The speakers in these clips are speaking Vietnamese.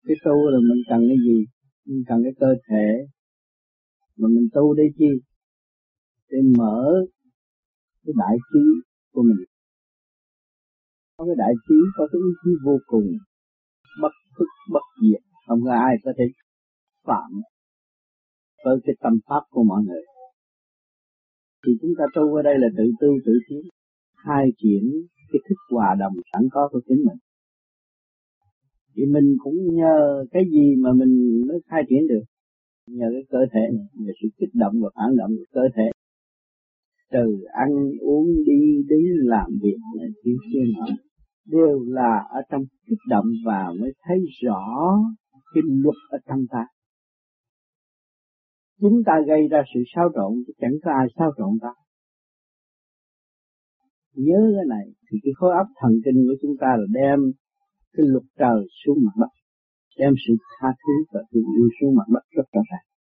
Cái tu là mình cần cái gì? Mình cần cái cơ thể. Mà mình tu để chi? Để mở cái đại trí của mình. Có cái đại trí, có cái ý chí vô cùng, bất thức bất diệt, không có ai có thể phạm với cái tâm pháp của mọi người. Thì chúng ta tu ở đây là tự tu tự tiến, khai triển cái thức hòa đồng sẵn có của chính mình. Thì mình cũng nhờ cái gì mà mình mới khai triển được? Nhờ cái cơ thể này, nhờ sự kích động và phản động của cơ thể. Từ ăn uống đi đứng làm việc này kia kia nọ đều là ở trong kích động và mới thấy rõ cái luật ở trong ta. Chính ta gây ra sự xáo trộn chứ chẳng có ai xáo trộn ta. Nhớ cái này thì cái khối óc thần kinh của chúng ta là đem cái luật trời xuống mặt đất, đem sự tha thứ và thương yêu xuống mặt đất rất rõ ràng.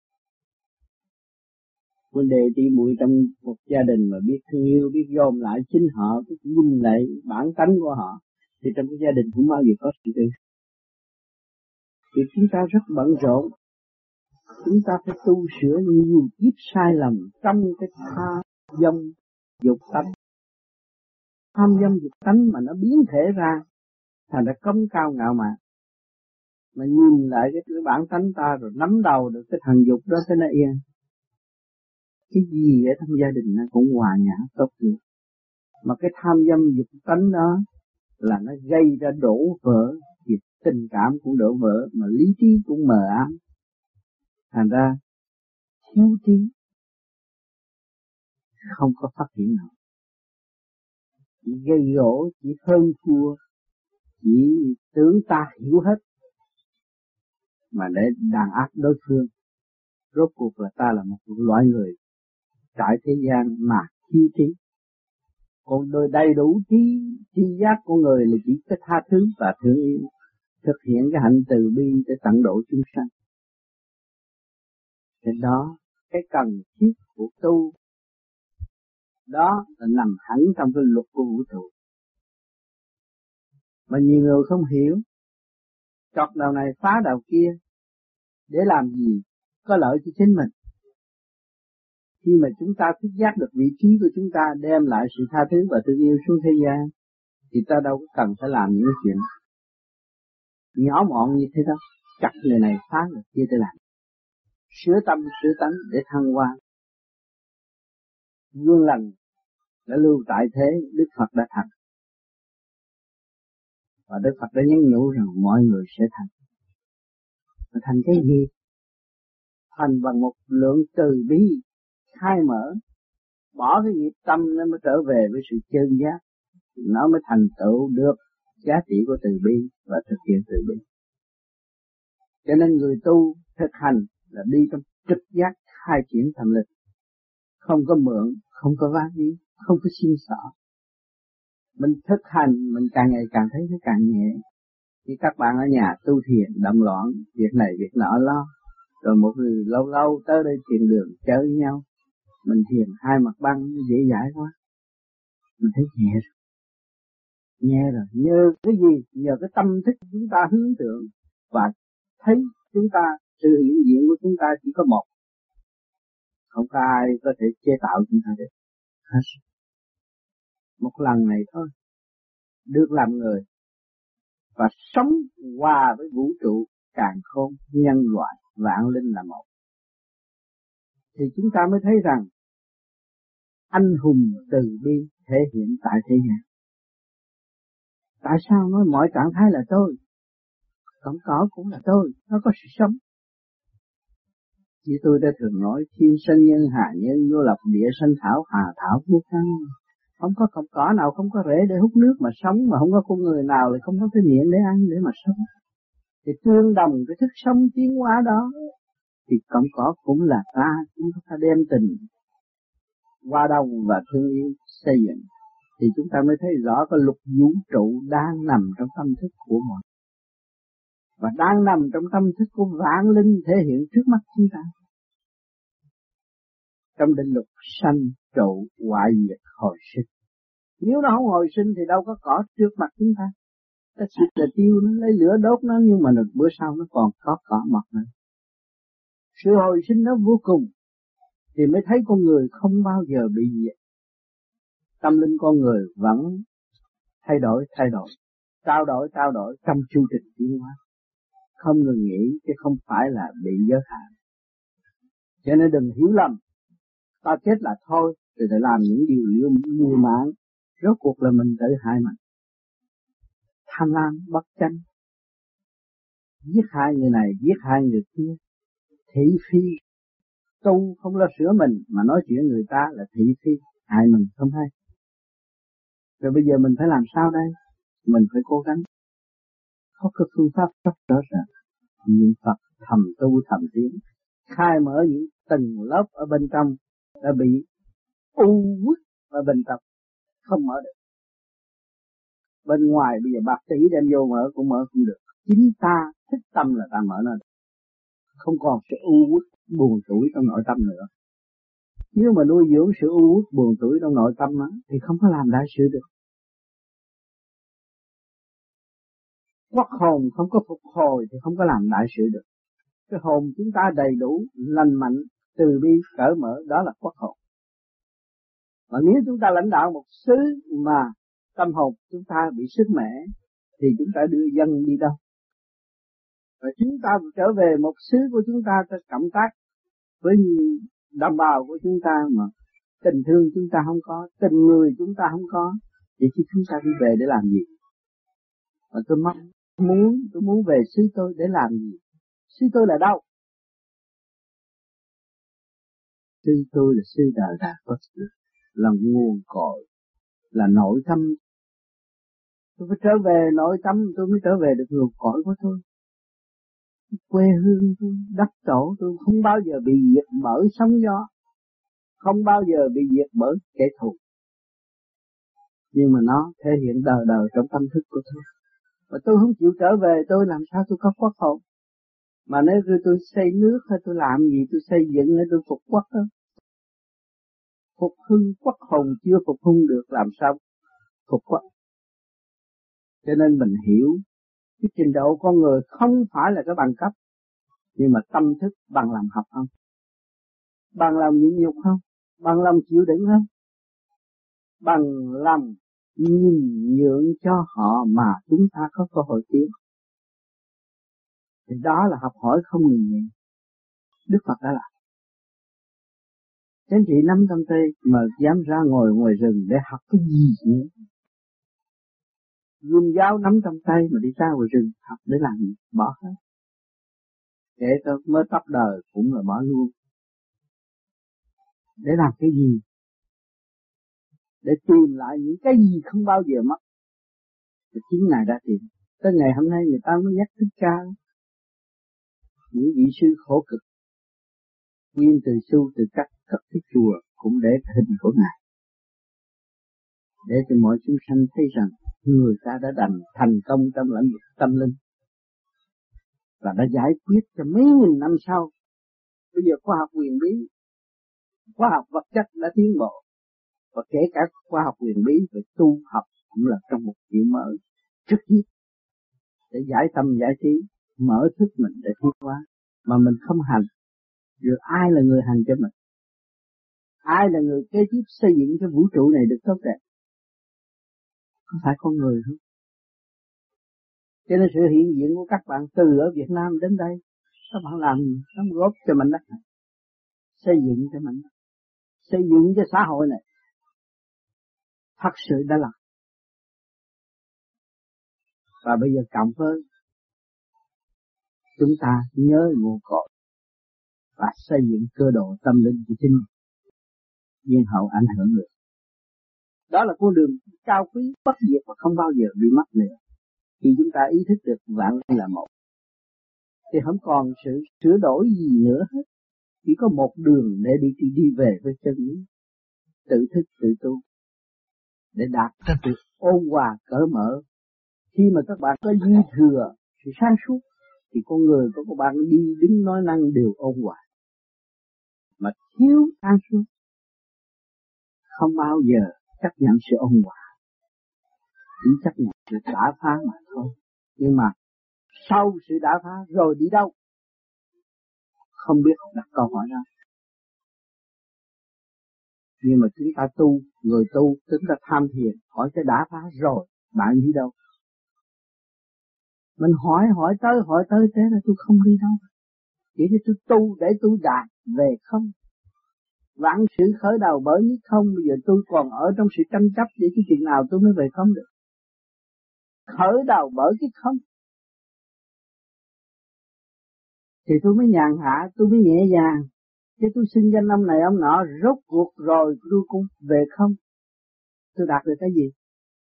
Vấn đề đi muội trong một gia đình mà biết thương yêu, biết gom lại chính họ, biết nhìn lại bản tánh của họ, thì trong cái gia đình không bao giờ có sự tình. Vì chúng ta rất bận rộn, chúng ta phải tu sửa nhiều kiếp sai lầm trong cái tha dâm dục tánh. Tham dâm dục tánh mà nó biến thể ra, thành ra cống cao ngạo mạn. Mà nhìn lại cái bản tánh ta rồi nắm đầu được cái thần dục đó thế nó yên. Cái gì ở trong gia đình nó cũng hòa nhã tốt được. Mà cái tham dâm dục tánh đó là nó gây ra đổ vỡ, thì tình cảm cũng đổ vỡ, mà lý trí cũng mờ ám. Thành ra thiếu trí, không có phát triển nào. Chỉ gây gỗ, chỉ hơn thua, chỉ tưởng ta hiểu hết, mà để đàn áp đối phương. Rốt cuộc là ta là một loại người tại thế gian mà thiếu trí. Còn đôi đầy đủ trí giác của người là chỉ có tha thứ và thương yêu, thực hiện cái hạnh từ bi để tận độ chúng sanh. Thế đó, cái cần thiết của tu đó là nằm hẳn trong cái luật của vũ trụ. Mà nhiều người không hiểu, chọt đầu này phá đầu kia, để làm gì? Có lợi cho chính mình. Khi mà chúng ta thức giác được vị trí của chúng ta, đem lại sự tha thứ và thương yêu xuống thế gian, thì ta đâu có cần phải làm những chuyện nhỏ mọn như thế đó. Chặt người này phá người kia để làm. Sửa tâm sửa tánh để thăng hoa. Gương lành đã lưu tại thế, Đức Phật đã thành. Và Đức Phật đã nhắn nhủ rằng mọi người sẽ thành. Mà thành cái gì? Thành bằng một lượng từ bi khai mở, bỏ cái nghiệp tâm nó mới trở về với sự chân giác, nó mới thành tựu được giá trị của từ bi và thực hiện từ bi. Cho nên người tu thực hành là đi trong trực giác khai triển tâm linh, không có mượn, không có vá víu, không có xin xỏ. Mình thực hành, mình càng ngày càng thấy nó càng nhẹ. Khi các bạn ở nhà tu thiền động loạn, việc này việc nọ lo, rồi một người lâu lâu tới đây thiền đường chơi với nhau, mình thiền hai mặt băng dễ dãi quá, mình thấy nhẹ rồi. Nhẹ rồi, nhờ cái gì? Nhờ cái tâm thức chúng ta hướng tượng và thấy chúng ta, sự hiện diện của chúng ta chỉ có một, không có ai có thể chế tạo chúng ta được hết. Một lần này thôi, được làm người và sống hòa với vũ trụ càn khôn, nhân loại vạn linh là một, thì chúng ta mới thấy rằng anh hùng từ bi thể hiện tại thế gian. Tại sao nói mọi trạng thái là tôi? Còn cỏ cũng là tôi, nó có sự sống. Chỉ tôi đã thường nói thiên sanh nhân hà nhân vô lập địa sanh thảo hà thảo vô căn. Không có cọng cỏ nào không có rễ để hút nước mà sống, mà không có con người nào lại không có cái miệng để ăn để mà sống. Thì tương đồng cái thức sống tiến hóa đó, thì cọng cỏ cũng là ta, chúng ta đem tình hòa đồng và thương yêu xây dựng, thì chúng ta mới thấy rõ cái luật vũ trụ đang nằm trong tâm thức của mọi, và đang nằm trong tâm thức của vạn linh thể hiện trước mắt chúng ta. Trong định luật sanh trụ hoại diệt hồi sinh, nếu nó không hồi sinh thì đâu có cỏ trước mặt chúng ta. ta xịt là tiêu, nó lấy lửa đốt nó, nhưng mà bữa sau nó còn có cỏ mọc nữa. Sự hồi sinh nó vô cùng, thì mới thấy con người không bao giờ bị diệt. Tâm linh con người vẫn thay đổi, trao đổi trong chu trình tiến hóa, không ngừng nghỉ, chứ không phải là bị giới hạn. Cho nên đừng hiểu lầm, ta chết là thôi, rồi phải làm những điều lưu mãn, rốt cuộc là mình tự hại mình. Tham lam bất chánh, giết hại người này, giết hại người kia, thị phi, tu không lo sửa mình mà nói chuyện người ta là thị phi, hại mình không hay. Rồi bây giờ mình phải làm sao đây? Mình phải cố gắng. Có cái phương pháp rất rõ ràng. Niệm Phật thầm tu thầm tiến, khai mở những tầng lớp ở bên trong đã bị u uất ở bên trong, không mở được. Bên ngoài bây giờ bạc tỷ đem vô mở cũng mở không được. Chính ta thích tâm là ta mở nó được. Không còn sự u uất buồn tủi trong nội tâm nữa. Nếu mà nuôi dưỡng sự u uất buồn tủi trong nội tâm đó, thì không có làm đại sự được. Quốc hồn không có phục hồi thì không có làm đại sự được. Cái hồn chúng ta đầy đủ, lành mạnh, từ bi, cởi mở, đó là quốc hồn. Và nếu chúng ta lãnh đạo một xứ mà tâm hồn chúng ta bị sức mẻ, thì chúng ta đưa dân đi đâu? Và chúng ta trở về một xứ của chúng ta cộng tác với đồng bào của chúng ta mà tình thương chúng ta không có, tình người chúng ta không có, vậy thì chúng ta đi về để làm gì? Và tôi muốn về xứ tôi để làm gì? Xứ tôi là đâu? Xứ tôi là xứ Đà Lạt Phật, là nguồn cội, là nội tâm. Tôi phải trở về nội tâm tôi mới trở về được nguồn cội của tôi. Quê hương tôi, đất tổ tôi không bao giờ bị diệt bởi sóng gió, không bao giờ bị diệt bởi kẻ thù. Nhưng mà nó thể hiện đời đời trong tâm thức của tôi. Mà tôi không chịu trở về, tôi làm sao tôi có quốc hồn? Mà nếu tôi xây nước hay tôi làm gì, tôi xây dựng hay tôi phục quốc đó, phục hưng quốc hồn chưa phục hưng được, làm sao phục quốc? Cho nên mình hiểu cái trình độ con người không phải là cái bằng cấp, nhưng mà tâm thức bằng lòng học không, bằng lòng nhịn nhục không, bằng lòng chịu đựng không, bằng lòng nhìn nhượng cho họ mà chúng ta có cơ hội tiến. Thì đó là học hỏi không ngừng nghỉ. Đức Phật đã làm. Chính trị nắm trong tay mà dám ra ngồi ngoài rừng để học cái gì nữa? Gươm giáo nắm trong tay mà đi ra ngoài rừng học để làm gì? Bỏ hết. Kể cả mới tóc đời cũng là bỏ luôn. Để làm cái gì? Để tìm lại những cái gì không bao giờ mất. Thì chính Ngài đã tìm. Tới ngày hôm nay người ta mới nhắc Thích Ca. Những vị sư khổ cực, nguyên từ xu từ cắt cất cái chùa cũng để hình của Ngài, để cho mọi chúng sanh thấy rằng người ta đã thành công trong lĩnh vực tâm linh và đã giải quyết cho mấy nghìn năm sau. Bây giờ khoa học huyền bí, khoa học vật chất đã tiến bộ, và kể cả khoa học huyền bí về tu học cũng là trong một chuyện mở trực tiếp để giải tâm giải trí, mở thức mình để tiến hóa. Mà mình không hành, rồi ai là người hành cho mình? Ai là người kế tiếp xây dựng cái vũ trụ này được tốt đẹp? Không phải con người không? Cho nên sự hiện diện của các bạn từ ở Việt Nam đến đây, các bạn làm gì? Đóng góp cho mảnh đất này, xây dựng cho mảnh đất, xây dựng cho xã hội này. Thật sự đã làm. Và bây giờ cộng với chúng ta nhớ nguồn cội và xây dựng cơ độ tâm linh của chính mình, nhiên hậu ảnh hưởng được. Đó là con đường cao quý bất diệt và không bao giờ bị mất nữa. Khi chúng ta ý thức được vạn linh là một, thì không còn sự sửa đổi gì nữa hết. Chỉ có một đường để đi về với chân lý, tự thức tự tu, để đạt ra sự ôn hòa cởi mở. Khi mà các bạn có dư thừa sự sáng suốt, thì con người của các bạn đi đứng nói năng đều ôn hòa. Mà thiếu sáng suốt, không bao giờ chấp nhận sự ôn hòa. chỉ chấp nhận sự đả phá mà thôi. Nhưng mà sau sự đả phá rồi đi đâu? Không biết đặt câu hỏi đó. Nhưng mà chúng ta tu, người tu, chúng ta tham thiền, hỏi cái đã phá rồi, bạn đi đâu? Mình hỏi tới thế là tôi không đi đâu. Chỉ để tôi tu để tôi đạt về không. Vạn sự khởi đầu bởi nhất không, bây giờ tôi còn ở trong sự tranh chấp để cái chuyện nào tôi mới về không được. Khởi đầu bởi cái không. Thì tôi mới nhàn hạ, tôi mới nhẹ nhàng. Chứ tôi xưng danh ông này ông nọ, rốt cuộc rồi tôi cũng về không. Tôi đạt được cái gì?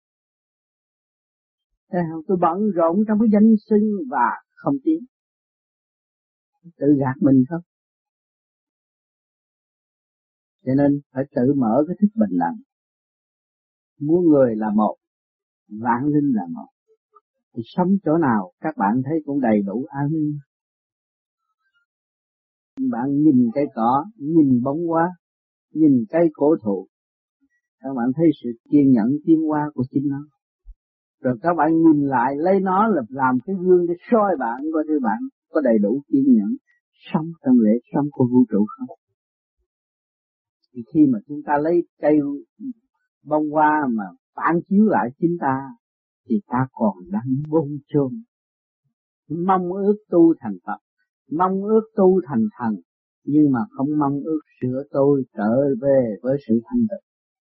Thấy không? Tôi bận rộn trong cái danh xưng và không tiến. Tự gạt mình không? Cho nên phải tự mở cái thức bình lặng. Muốn người là một, vạn linh là một. Thì sống chỗ nào các bạn thấy cũng đầy đủ an ninh. Bạn nhìn cây cỏ, nhìn bóng hoa, nhìn cây cổ thụ, các bạn thấy sự kiên nhẫn tiến hóa của chính nó. Rồi các bạn nhìn lại lấy nó làm cái gương để soi bạn, coi thử bạn có đầy đủ kiên nhẫn sống trong lễ sống của vũ trụ không. Thì khi mà chúng ta lấy cây bông hoa mà phản chiếu lại chính ta, thì ta còn đang bôn chôn, mong ước tu thành Phật, mong ước tu thành thần, nhưng mà không mong ước sửa tôi trở về với sự thanh tịnh.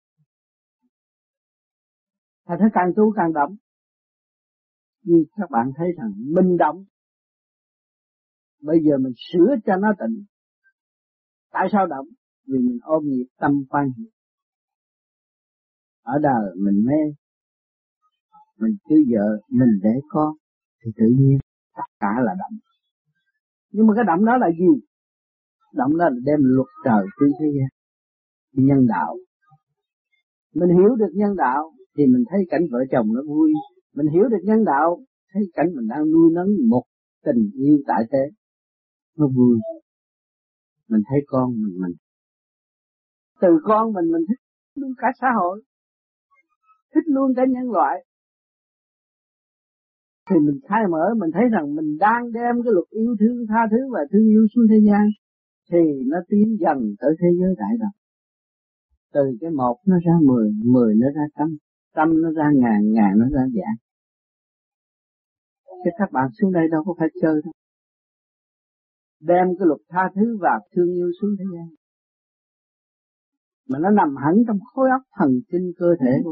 Ta thấy càng tu càng động, nhưng các bạn thấy rằng mình động, bây giờ mình sửa cho nó tịnh. Tại sao động? Vì mình ôm nghiệp tâm quan hệ. Ở đời mình mê, mình cưới vợ, mình đẻ con, thì tự nhiên tất cả là động. Nhưng mà cái động đó là gì? Động đó là đem luật trời trên thế gian, nhân đạo. Mình hiểu được nhân đạo thì mình thấy cảnh vợ chồng nó vui. Mình hiểu được nhân đạo, thấy cảnh mình đang nuôi nấng một tình yêu tại thế, nó vui. Mình thấy con mình từ con mình thích luôn cả xã hội, thích luôn cả nhân loại. Thì mình khai mở, mình thấy rằng mình đang đem cái luật yêu thương, tha thứ và thương yêu xuống thế gian, thì nó tiến dần tới thế giới đại đồng. Từ cái một nó ra 10, 10 nó ra trăm, trăm nó ra ngàn, ngàn nó ra vạn. Chứ các bạn xuống đây đâu có phải chơi đâu. Đem cái luật tha thứ và thương yêu xuống thế gian, mà nó nằm hẳn trong khối óc thần kinh cơ thể của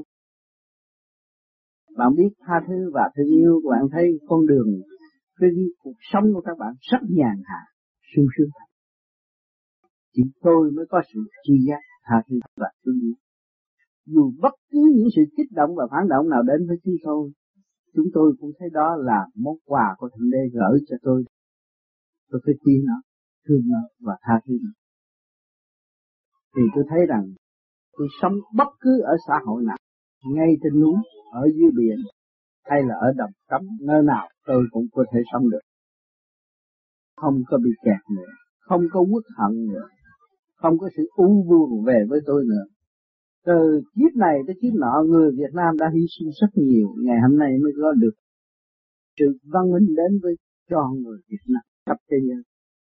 bạn. Biết tha thứ và thương yêu, các bạn thấy con đường cái cuộc sống của các bạn rất nhàn hạ, sung sướng. Chỉ tôi mới có sự tri giác tha thứ và thương yêu. Dù bất cứ những sự kích động và phản động nào đến với chúng tôi cũng thấy đó là món quà của Thượng Đế gửi cho tôi. Tôi phải tin nó, thương nó và tha thứ nó. Thì tôi thấy rằng tôi sống bất cứ ở xã hội nào, ngay trên núi, ở dưới biển, hay là ở đồng cấm, nơi nào tôi cũng có thể sống được. Không có bị kẹt nữa, không có uất hận nữa, không có sự u buồn về với tôi nữa. Từ kiếp này tới kiếp nọ, người Việt Nam đã hy sinh rất nhiều, ngày hôm nay mới có được sự văn minh đến với cho người Việt Nam khắp thế giới.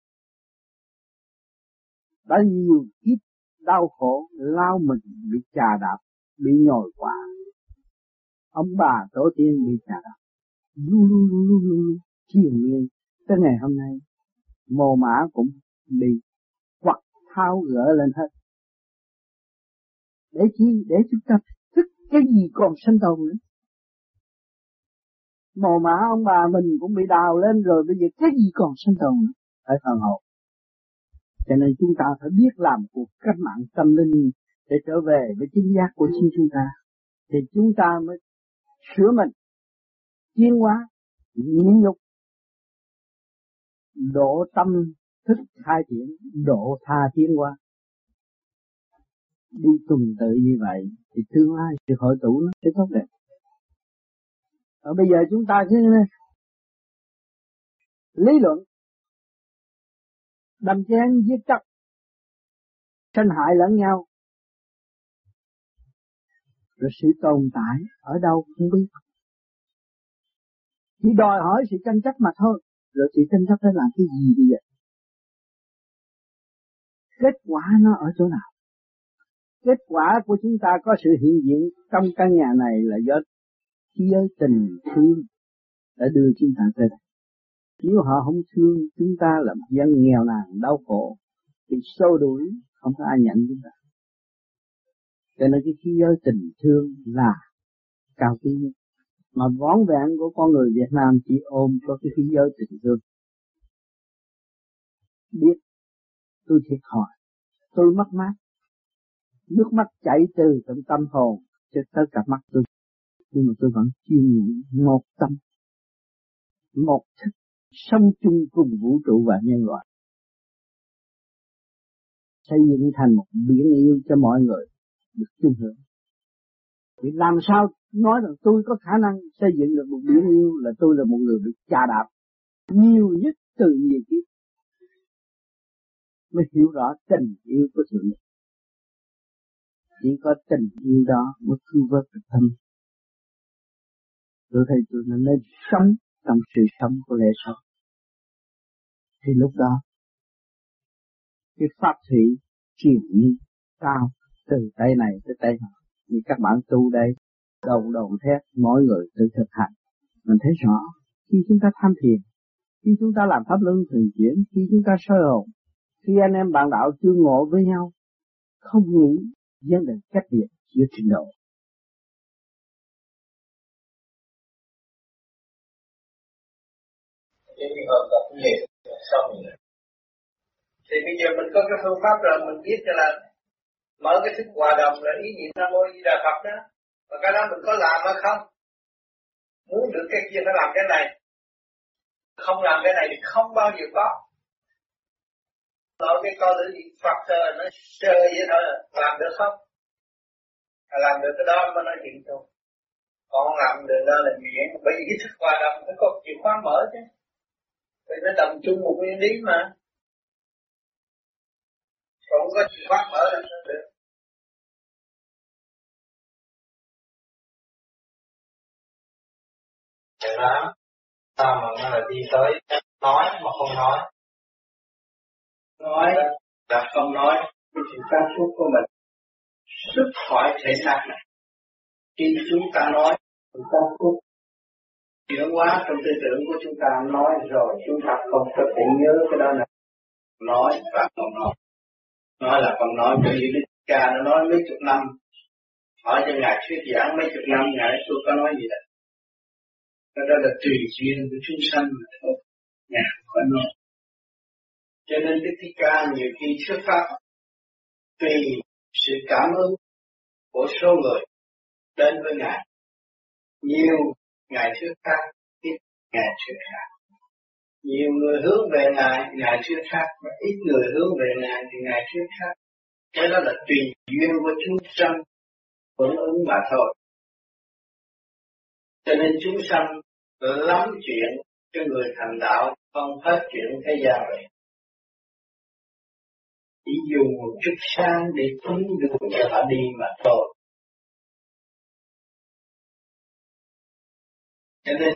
Đã nhiều kiếp đau khổ, lao mình bị chà đạp, bị nhồi quả. Ông bà tổ tiên bị chà đạp, lu triền miên, tới ngày hôm nay, mồ mã cũng bị quặt tháo gỡ lên hết. Để chi? Để chúng ta thức cái gì còn sinh tồn nữa. Mồ mã ông bà mình cũng bị đào lên rồi, bây giờ cái gì còn sinh tồn nữa. Phải phần hồn. Cho nên chúng ta phải biết làm cuộc cách mạng tâm linh để trở về với chính giác của chính chúng ta. Thì chúng ta mới sửa mình, tiến hóa, nhịn nhục, độ tâm thức khai triển, độ tha tiến hóa. Đi tuần tự như vậy thì tương lai sự hội tụ nó sẽ tốt đẹp. Và bây giờ chúng ta cứ lý luận, đâm chén giết chóc, tranh hại lẫn nhau, Rồi sự tồn tại ở đâu không biết. Chỉ đòi hỏi sự tranh chấp mà thôi. Rồi sự tranh chấp để làm cái gì bây giờ? Kết quả nó ở chỗ nào? Kết quả của chúng ta có sự hiện diện trong căn nhà này là do khí giới tình thương đã đưa chúng ta tới đây. Nếu họ không thương chúng ta là một dân nghèo nàn đau khổ thì xô đuổi không có ai nhận chúng ta. Cho nên cái khí giới tình thương là cao quý nhất. Mà vỏn vẹn của con người Việt Nam chỉ ôm có cái khí giới tình thương. Biết tôi thiệt thòi, tôi mất mát, nước mắt chảy từ trong tâm hồn cho tới cả mắt tôi, nhưng mà tôi vẫn chiêm nghiệm một tâm, một thức sống chung cùng vũ trụ và nhân loại, xây dựng thành một biển yêu cho mọi người được chung hưởng. Vì làm sao nói rằng tôi có khả năng xây dựng được một biển yêu là tôi là một người bị chà đạp nhiều nhất từ nhiều kiếp mới hiểu rõ tình yêu của sự nghiệp. Chỉ có tình yêu đó mới cứu vớt được tâm. Tôi thấy tôi nên sống trong sự sống của lẽ sống. Thì lúc đó cái pháp thủy truyền nhiên cao từ tay này tới tay nọ. Như các bạn tu đây đầu thét mỗi người tự thực hành. Mình thấy rõ khi chúng ta tham thiền, khi chúng ta làm pháp luân thường chuyển, khi chúng ta soi hồn, khi anh em bạn đạo tương ngộ với nhau, không nghĩ vấn đề cách biệt giữa trình độ. Cái trường hợp cũng vậy, xong rồi. Thì bây giờ mình có cái phương pháp rồi, mình biết là mở cái thức hòa đồng là ý niệm Nam Mô Di Đà Phật đó. Và cái đó mình có làm hay không? Muốn được cái kia phải làm cái này. Không làm cái này thì không bao giờ có. Nói cái con tự gì Phật nó sơ vậy thôi, làm được không? Làm được cái đó mới nói chuyện thôi. Còn làm được đó là chuyện. Bởi vì cái thức hòa đồng phải có chìa khóa mở chứ. Vì nó đồng chung một nguyên lý mà. Còn có chìa khóa mở là sao được. Vậy đó, sao mà nó lại đi tới nói mà không nói? Nói là không nói, cái sự sáng suốt của mình xuất khỏi thể xác này. Khi chúng ta nói, sự sáng suốt chuyển hóa trong tư tưởng của chúng ta nói rồi chúng ta không có thể nhớ cái đó là nói và không nói. Nói là không nói, bởi vì Đức Cha nó nói mấy chục năm, hỏi cho Ngài thuyết giảng mấy chục năm, Ngài tôi có nói gì đâu. Cái đó là tùy duyên của chúng sanh mà thôi, Ngài không có nói. Cho nên Đức Thích Ca nhiều khi thuyết pháp tùy sự cảm ứng của số người đến với Ngài. Nhiều Ngài thuyết pháp, ít Ngài thuyết pháp. Nhiều người hướng về Ngài thuyết pháp, và ít người hướng về Ngài thì Ngài thuyết pháp. Cái đó là tùy duyên của chúng sanh hưởng ứng mà thôi. Cho nên chúng sanh lắm chuyện cho người thành đạo, không hết chuyện thế gian vậy. Chỉ dùng một chút sáng để cứu đường cho họ đi mà thôi. Cho nên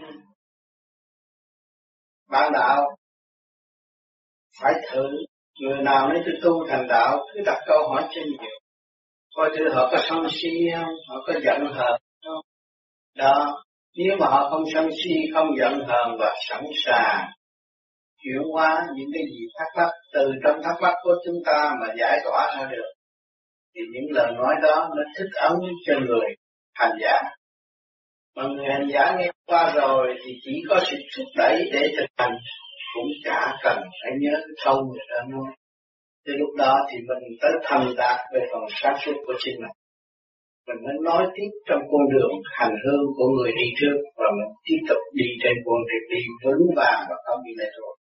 bạn đạo phải thử. Người nào nói tôi tu thành đạo cứ đặt câu hỏi cho nhiều. Coi thử họ có sân si không, họ có giận hờn không. Đó, nếu mà họ không sân si, không giận hờn và sẵn sàng chuyển hóa những cái gì thắc mắc từ trong thắc mắc của chúng ta mà giải tỏa ra được, thì những lời nói đó nó thích ứng cho người hành giả. Mà người hành giả nghe qua rồi thì chỉ có sự thúc đẩy để thực hành, cũng chả cần phải nhớ câu người ta nói. Thì lúc đó thì mình tới thành đạt về phần sáng suốt của chính mình mới nói tiếp trong con đường hành hương của người đi trước, và mình tiếp tục đi trên con đường đi vững vàng và không bị lệch rồi.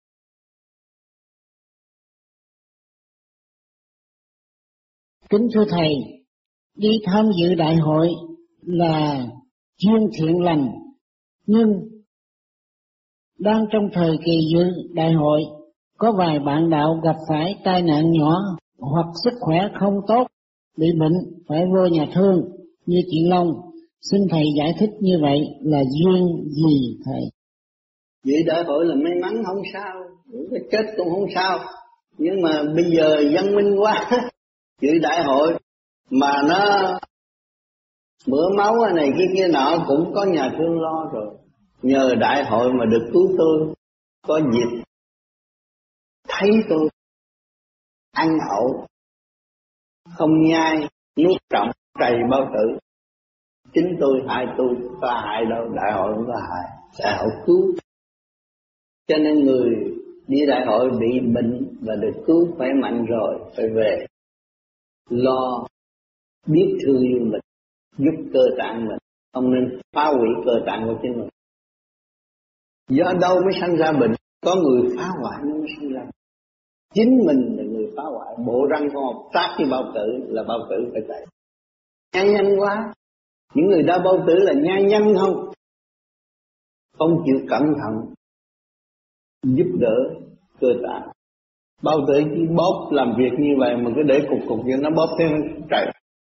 Kính thưa Thầy, đi tham dự đại hội là duyên thiện lành, nhưng đang trong thời kỳ dự đại hội, có vài bạn đạo gặp phải tai nạn nhỏ hoặc sức khỏe không tốt, bị bệnh phải vô nhà thương, như chị Long. Xin thầy giải thích như vậy là duyên gì thầy? Vậy đại hội là may mắn không sao, cái chết cũng không sao. Nhưng mà bây giờ văn minh quá, dự đại hội mà nó bữa máu này kia nọ cũng có nhà thương lo rồi. Nhờ đại hội mà được cứu tôi, có dịp thấy tôi ăn ẩu, không nhai, nuốt trọng, trầy bao tử. Chính tôi hại tôi, có hại đâu, đại hội không có hại, đại hội cứu. Cho nên người đi đại hội bị bệnh và được cứu khỏe mạnh rồi phải về lo biết thương yêu mình, giúp cơ tạng mình, không nên phá hủy cơ tạng của chính mình. Do đâu mới sanh ra bệnh? Có người phá hoại nó mới sanh ra. Chính mình là người phá hoại. Bộ răng con hộp sát như bao tử là bao tử phải chạy. Nhai nhanh quá. Những người đau bao tử là nhai nhanh không chịu cẩn thận giúp đỡ cơ tạng. Bao tử chỉ bóp làm việc như vậy mà cứ để cục cho nó bóp thêm chạy.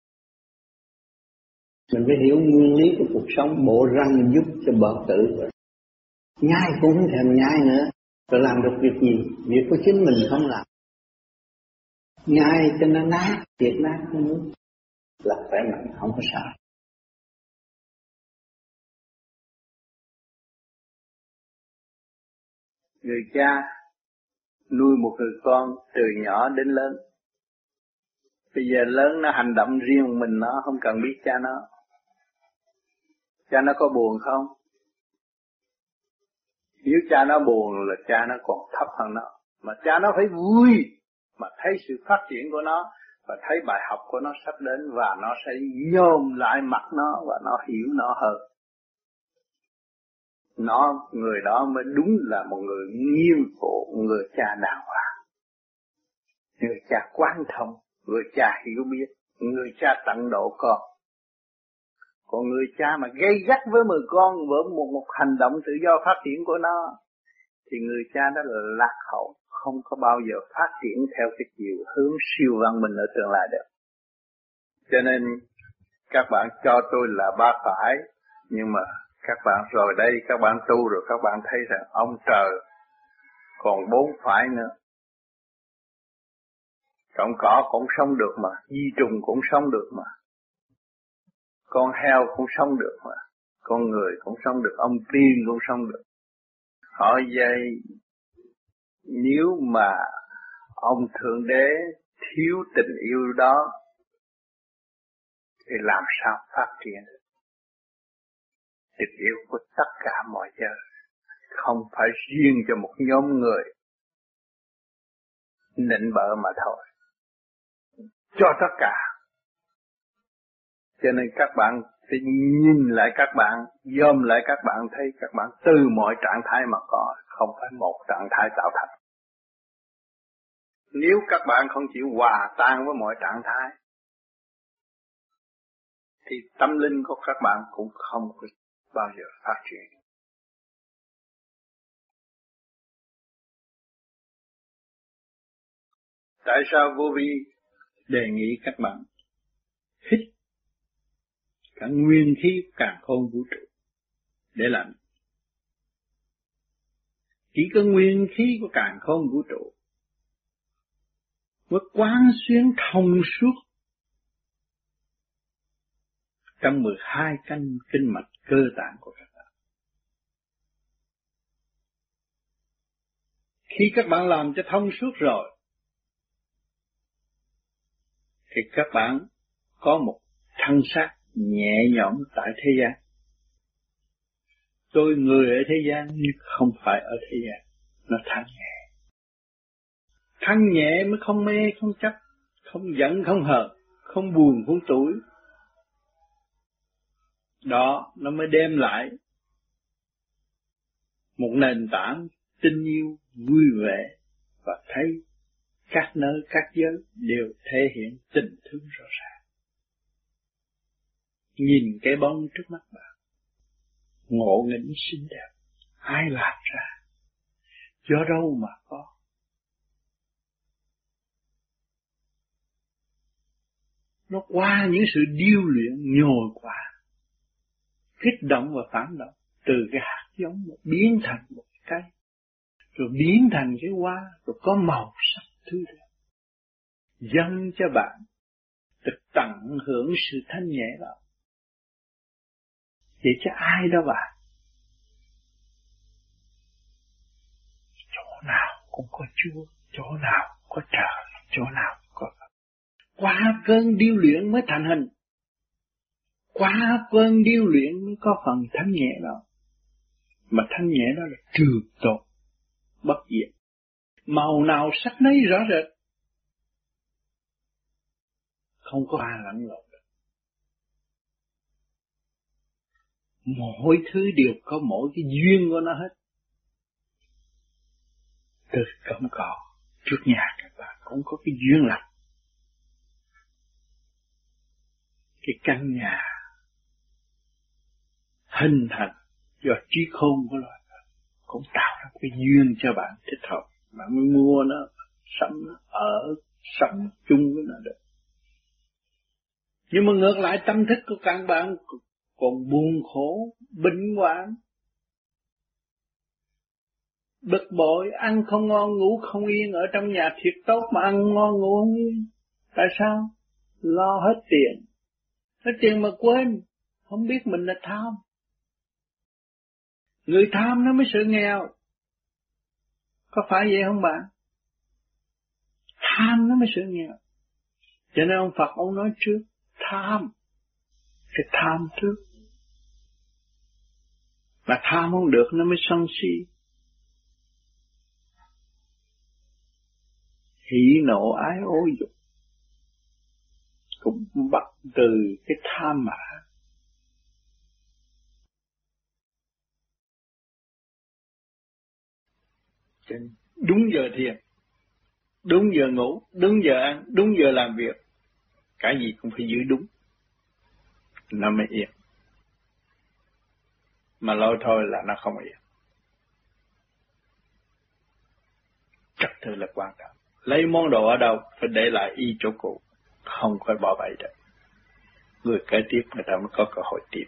Mình phải hiểu nguyên lý của cuộc sống. Bộ răng giúp cho bao tử rồi. Nhai cũng không thèm nhai nữa, rồi làm được việc gì? Việc của chính mình không làm. Nhai cho nó nát, thiệt nát không muốn là khỏe mạnh, không có sao. Người cha nuôi một người con từ nhỏ đến lớn. Bây giờ lớn nó hành động riêng mình, nó không cần biết cha nó. Cha nó có buồn không? Nếu cha nó buồn là cha nó còn thấp hơn nó. Mà cha nó phải vui mà thấy sự phát triển của nó và thấy bài học của nó sắp đến, và nó sẽ nhôm lại mặt nó và nó hiểu nó hơn. Người đó mới đúng là một người nghiêm phụ, người cha đàng hoàng, người cha quán thông, người cha hiểu biết, người cha tận độ con. Còn người cha mà gây gắt với người con với một hành động tự do phát triển của nó thì người cha đó là lạc hậu, không có bao giờ phát triển theo cái chiều hướng siêu văn minh ở tương lai được. Cho nên các bạn cho tôi là ba phải, nhưng mà các bạn rồi đây các bạn tu rồi các bạn thấy rằng ông trời còn 4 phải nữa. Con cỏ cũng sống được mà, di trùng cũng sống được mà, con heo cũng sống được mà, con người cũng sống được, ông tiên cũng sống được. Hỏi vậy nếu mà ông Thượng Đế thiếu tình yêu đó thì làm sao phát triển được? Tình yêu của tất cả mọi giới, không phải riêng cho một nhóm người nịnh bợ mà thôi, cho tất cả. Cho nên các bạn phải nhìn lại các bạn, gom lại các bạn, thấy các bạn từ mọi trạng thái mà có, không phải một trạng thái tạo thành. Nếu các bạn không chịu hòa tan với mọi trạng thái thì tâm linh của các bạn cũng không bao giờ phát triển. Tại sao Vô Vi đề nghị các bạn hít cả nguyên khí càn khôn vũ trụ để làm? Chỉ có nguyên khí của càn khôn vũ trụ mới quán xuyến thông suốt trong 12 kinh mạch cơ tạng của các bạn. Khi các bạn làm cho thông suốt rồi thì các bạn có một thân xác nhẹ nhõm tại thế gian. Tôi người ở thế gian nhưng không phải ở thế gian. Nó thanh nhẹ. Thanh nhẹ mới không mê, không chấp, không giận, không hờn, không buồn, không tủi. Đó, nó mới đem lại một nền tảng tình yêu, vui vẻ và thấy các nơi, các giới đều thể hiện tình thương rõ ràng. Nhìn cái bóng trước mắt bạn, ngộ nghĩnh xinh đẹp, ai làm ra, do đâu mà có. nó qua những sự điêu luyện nhồi qua, kích động và phản động, từ cái hạt giống biến thành một cái, rồi biến thành cái hoa, rồi có màu sắc thứ đẹp, dâng cho bạn được tận hưởng sự thanh nhẹ đó. Để cho ai đó bạn, chỗ nào cũng có Chúa, chỗ nào có trời, chỗ nào có qua cơn điêu luyện mới thành hình, qua cơn điêu luyện mới có phần thanh nhẹ đó. Mà thanh nhẹ đó là trường tồn, bất diệt, màu nào sắc nấy rõ rệt, không có ai lẫn lộn được. Mỗi thứ đều có mỗi cái duyên của nó hết. Từ cổng cỏ trước nhà các bạn cũng có cái duyên lành. Cái căn nhà hình thành do trí khôn của loài cũng tạo ra cái duyên cho bạn thích hợp. Bạn mới mua nó, sống chung với nó được. Nhưng mà ngược lại tâm thức của các bạn còn buồn khổ, bệnh hoạn, bực bội, ăn không ngon, ngủ không yên, ở trong nhà thiệt tốt mà ăn ngon ngủ không yên. Tại sao? Lo hết tiền. Hết tiền mà quên, không biết mình là tham. Người tham nó mới sợ nghèo. Có phải vậy không bạn? Tham nó mới sợ nghèo. Cho nên ông Phật ông nói trước, tham. Cái tham trước. Mà tham không được nó mới sân si. Hỉ nộ ái ố dục cũng bắt từ cái tham mà. Đúng giờ thiền, đúng giờ ngủ, đúng giờ ăn, đúng giờ làm việc, cái gì cũng phải giữ đúng, nó mới yên. Mà lôi thôi là nó không yên. Trật tự là quan trọng. Lấy món đồ ở đâu phải để lại y chỗ cũ, không phải bỏ bậy được. Người kế tiếp người ta mới có cơ hội tiếp.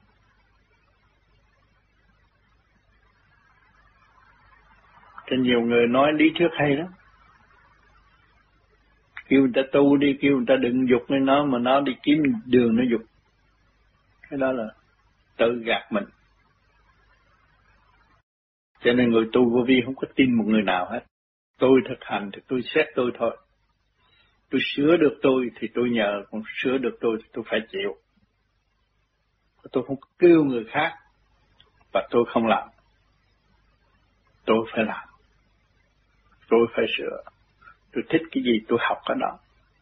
Cho nhiều người nói lý thuyết hay lắm. Kêu người ta tu đi, kêu người ta đừng dục với nó, mà nó đi kiếm đường nó dục. Cái đó là tự gạt mình. Cho nên người tu vô vi không có tin một người nào hết. Tôi thực hành thì tôi xét tôi thôi. Tôi sửa được tôi thì tôi nhờ, còn sửa được tôi thì tôi phải chịu. Tôi không kêu người khác và tôi không làm. Tôi phải làm. Tôi phải sửa. Tôi thích cái gì tôi học cái đó.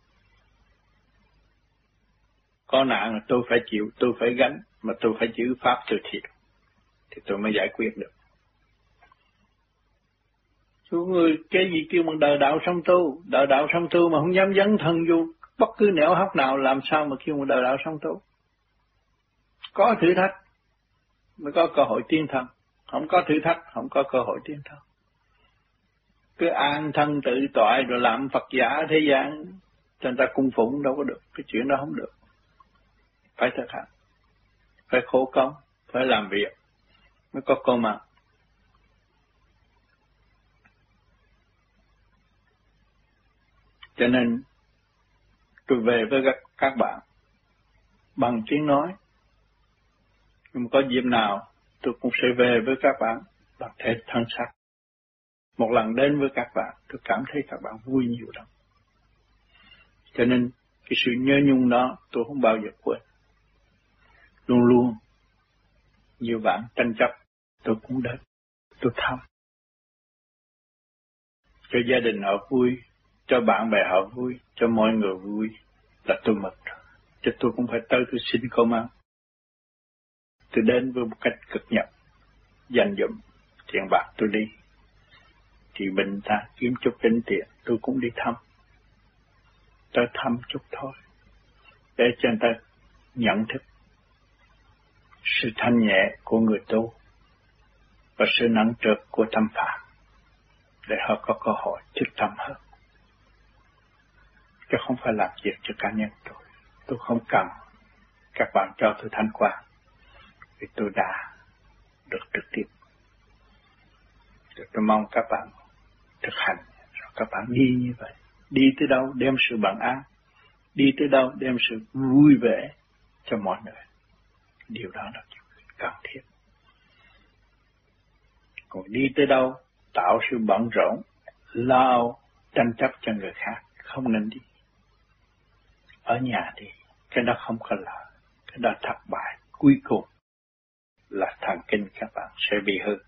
Có nạn là tôi phải chịu, tôi phải gánh, mà tôi phải giữ pháp từ thiện thì tôi mới giải quyết được. Số người cái gì kêu bằng đời đạo song tu, đời đạo song tu mà không dám dấn thân vô bất cứ nẻo hóc nào, làm sao mà kêu bằng đời đạo song tu? Có thử thách mới có cơ hội tiến thân, không có thử thách không có cơ hội tiến thân. Cứ an thân tự toại rồi làm Phật giả thế gian cho người ta cung phụng đâu có được, cái chuyện đó không được. Phải thực hành, phải khổ công, phải làm việc mới có cơ mà. Cho nên tôi về với các bạn bằng tiếng nói, nhưng mà có dịp nào tôi cũng sẽ về với các bạn bằng thể thân xác. Một lần đến với các bạn, tôi cảm thấy các bạn vui nhiều lắm. Cho nên cái sự nhớ nhung đó tôi không bao giờ quên. Luôn luôn nhiều bạn tranh chấp, tôi cũng đến, tôi thăm. Cho gia đình họ vui, cho bạn bè họ vui, cho mọi người vui là tôi mừng. Chứ tôi cũng phải tới tôi xin cơm ăn. Tôi đến với một cách cực nhập, dành dụm tiền bạc tôi đi. Thì bệnh ta kiếm chút đến tiền, tôi cũng đi thăm. Tới thăm chút thôi, để cho người ta nhận thức sự thanh nhẹ của người tu và sự nặng trược của tâm phạm, để họ có cơ hội thức tâm hơn. Chứ không phải làm việc cho cá nhân tôi. Tôi không cần các bạn cho tôi thanh quan, vì tôi đã được trực tiếp. Tôi mong các bạn thực hành, rồi các bạn đi như vậy. Đi tới đâu đem sự bằng an, đi tới đâu đem sự vui vẻ cho mọi người. Điều đó là cần thiết. Còn đi tới đâu tạo sự bận rộn, lao tranh chấp cho người khác, không nên đi. Ở nhà đi, cái đó không có lợi, cái đó thất bại. Cuối cùng là thần kinh các bạn sẽ bị hư.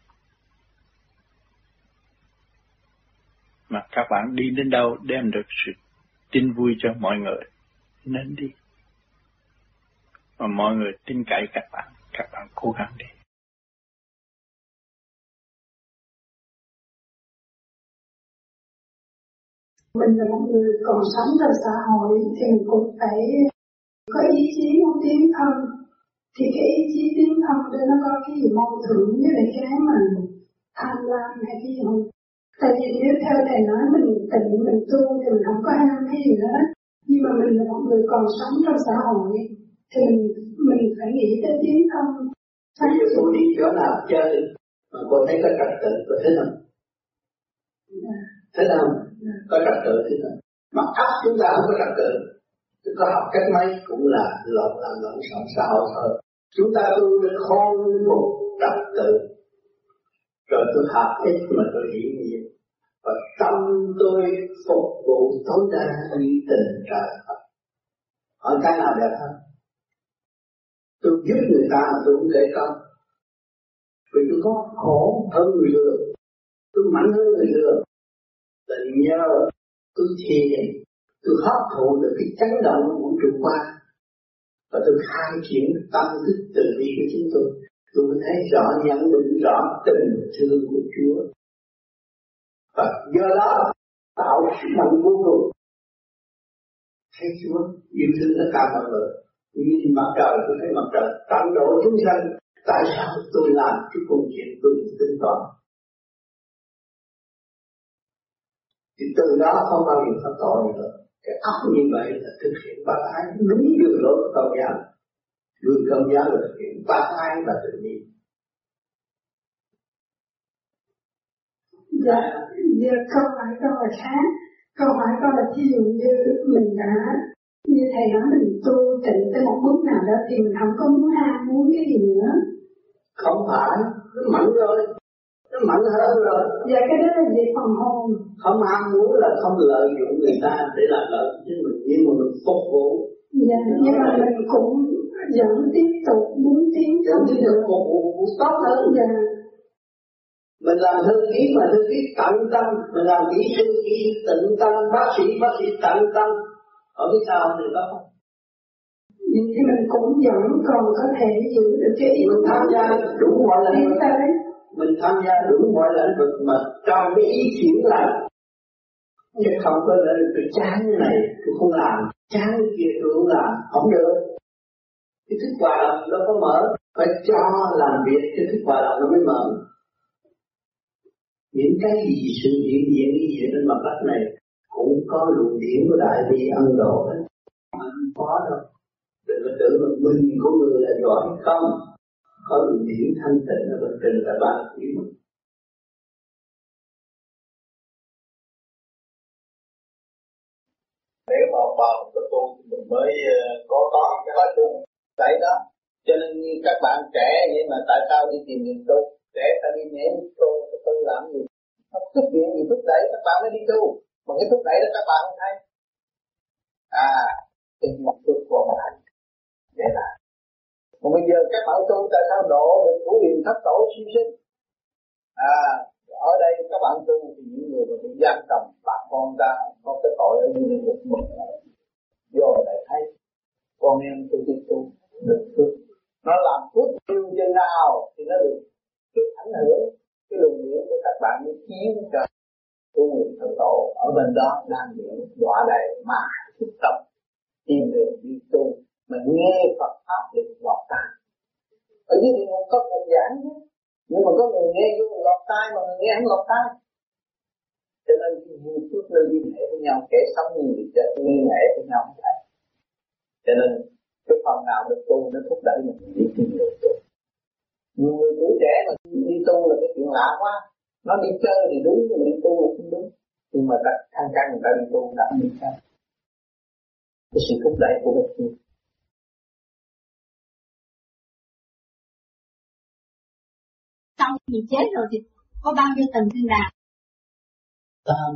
Mà các bạn đi đến đâu đem được sự tin vui cho mọi người, nên đi. Mà mọi người tin cậy các bạn cố gắng đi. Mình là một người còn sống trong xã hội thì mình cũng phải có ý chí muốn tiến thân. Thì cái ý chí tiến thân đó nó có cái gì mâu thuẫn với lại cái mình tham lam hay cái gì không? Tại vì nếu theo thầy nói mình tịnh, mình tu thì mình không có ham cái gì hết. Nhưng mà mình là một người còn sống trong xã hội thì mình phải nghĩ tới tiến thân. Bây giờ cô đi chỗ nào chơi mà cô thấy có trật tự, cô thích không? Thích không? Có trật tự thích không? Mà áp chúng ta không có trật tự, chúng ta học cách mấy cũng là lộn xộn xã hội thôi. Chúng ta tu đến khôn phục trật tự, rồi tôi học ít mà tôi hiểu nhiều, và tâm tôi phục vụ tối đa như tình trời Phật. Hỏi cái nào đẹp hơn? Tôi giúp người ta mà tôi không kể công, vì tôi có khổ hơn người lừa, tôi mạnh hơn người lừa, là nhờ tôi thiền, tôi hấp thụ được cái chấn động của vũ trụ qua, và tôi khai triển tâm thức từ bi của chính tôi mới thấy rõ, nhận định rõ tình thương của Chúa, và do đó tạo sức mạnh vô cùng. Thấy Chúa yêu thương tất cả mọi người, nhìn mặt trời tôi thấy mặt trời tận độ chúng sanh. Tại sao tôi làm cái công chuyện tôi tính toán? Thì từ đó không bao giờ có tội nữa. Cái óc như vậy là thực hiện bác ái đúng đường lối của Công giáo. Đường Công giáo là thực hiện bác ái và tự nhiên. Dạ, giờ câu hỏi khác. Câu hỏi con là thí dụ như mình đã, như thầy nói mình tu tịnh tới một bước nào đó thì mình không có muốn cái gì nữa. Không phải, nó mạnh rồi, nó mạnh hơn rồi. Dạ cái đó là gì phần hồn. Không ham muốn là không lợi dụng người ta để làm lợi cho mình, nhưng mà mình phục vụ. Dạ, nhưng mà mình cũng vẫn tiếp tục muốn tiến vẫn tiếp tục phục vụ tốt hơn. Dạ. Mình làm thư ký mà thư ký tận tâm, mình làm kỹ sư tận tâm, bác sĩ tận tâm. Ở phía sau thì đó. Thì mình cũng vẫn còn có thể giữ được cái ý mình tham gia đủ mọi lĩnh vực. Mình tham gia đủ mọi lĩnh vực mà cho cái ý chuyển lành. Chứ không có là tôi chán cái này, tôi không làm, chán cái kia tôi không làm, không được. Cái thức hòa đồng nó có mở, phải cho làm việc cái thức hòa đồng nó mới mở. Những cái gì sự hiện diện như vậy trên mặt đất này cũng có luồng điển của Đại Bi Ấn Độ hết, không có đâu. Đừng có tưởng là mình của người là giỏi không, có luồng điển thanh tịnh ở bên trên là bạn hiểu mình. Nếu mà bờ của tu mình mới có cái đấy đó. Cho nên như các bạn trẻ vậy mà tại sao đi tìm đường tu? Trẻ ta đi nhảy tu làm gì? Không xuất hiện gì thúc đẩy các bạn mới đi tu. Mà cái thúc đẩy đó các bạn không thấy. Thì một chút của hành để làm. Còn bây giờ các bạn tu tại sao độ được cửu huyền thất tổ siêu sinh? Ở đây các bạn tu thì những người mà bị giam cầm bà con ta có cái tội ở dưới địa ngục mình vô lại thấy con em tôi đi tu được phước, nó làm phước nhiều chừng nào thì nó được cái ảnh hưởng cái luồng điển của các bạn mới chiếu cho cửu huyền thất tổ ở bên đó đang điển đọa đầy mà thức tâm tìm đường đi tu mà nghe Phật pháp để lọt tai. Ở dưới địa ngục có một giảng chứ, nhưng mà có người nghe vô lọt tai mà người nghe không lọt tai. Cho nên duyên phước nó liên hệ với nhau, kẻ sống như người chết liên hệ với nhau không phải. Cho nên cái phần nào được tu nó thúc đẩy mình đi tìm đường tu. Nhiều người tuổi trẻ mà đi tu là cái chuyện lạ quá. Nó đi chơi thì đúng, nhưng mà đi tu là không đúng. Nhưng mà ta khăng khăng người ta đi tu đã đi sao? Cái sự thúc đẩy của việc tu. Sau khi chết rồi thì có bao nhiêu tầng thiên đàng? Tam